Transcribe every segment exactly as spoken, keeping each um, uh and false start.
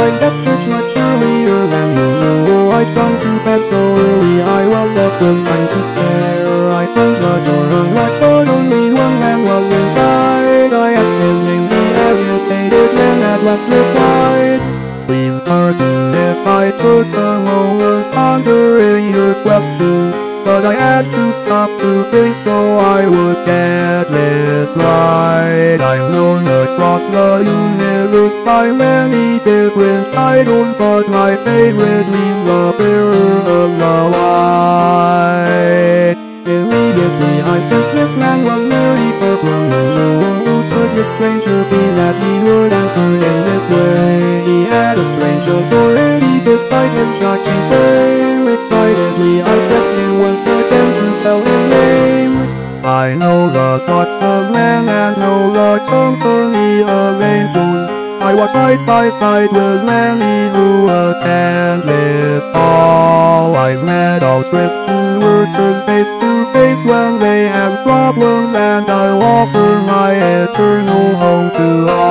arrived at church much earlier than usual. I'd gone to bed so early I was up with time to spare. I found the door unlocked but only one man was inside. I asked his name, he hesitated, then at last replied, "Please pardon if I took a moment pondering your question, but I had to stop to think so I would get this right. I'm known across the universe by many different titles, but my favorite means the bearer of the light." Immediately I sensed this man was very far from usual. Who could the stranger be that he would answer in this way? He had a strange authority despite his shocking fame. Excitedly I pressed him once again to tell his name. "I know the thoughts of men and know the company of angels. I walk side by side with many who attend this hall. I've met all Christian workers face to face when they have problems, and I'll offer my eternal home to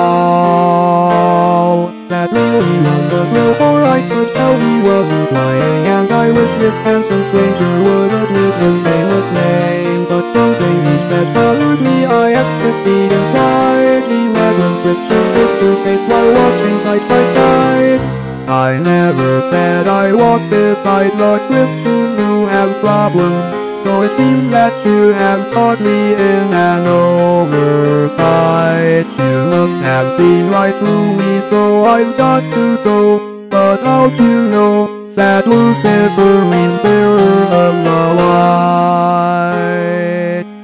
all." That really was a thrill, for I could tell he wasn't lying, and I wish this handsome stranger would admit his famous name. But something he said bothered me. I asked if he'd implied he met with Christians face to face while walking side by side. "I never said I walk beside the Christians who have problems, so it seems that you have caught me in an oversight. You must have seen right through me, so I've got to go. But how'd you know that Lucifer means bearer of the light?"